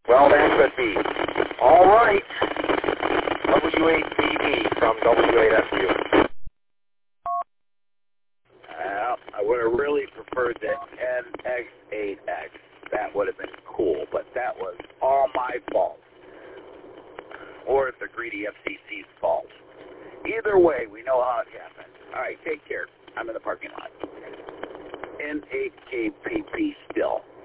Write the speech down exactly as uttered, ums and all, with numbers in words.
Well, that could be. All right. W eight B B from W eight S U. Well, I would have really preferred the N X eight X. That would have been cool, but that was all my fault. Or the greedy F C C's fault. Either way, we know how it happened. All right, take care. I'm in the parking lot. N eight K P P still.